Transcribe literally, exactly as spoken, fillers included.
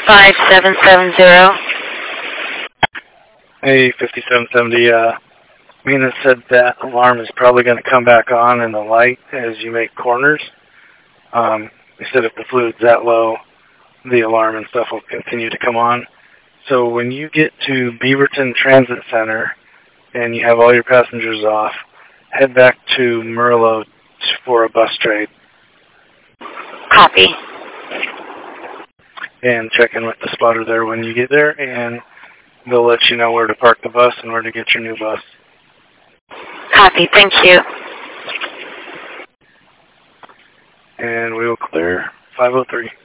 five seven seven zero. Hey, fifty-seven seventy, uh, Mina said that alarm is probably going to come back on in the light as you make corners. Um, they said if the fluid's that low, the alarm and stuff will continue to come on. So when you get to Beaverton Transit Center and you have all your passengers off, head back to Merlo for a bus trade. Copy. And check in with the spotter there when you get there, and they'll let you know where to park the bus and where to get your new bus. Copy. Thank you. And we will clear five oh three.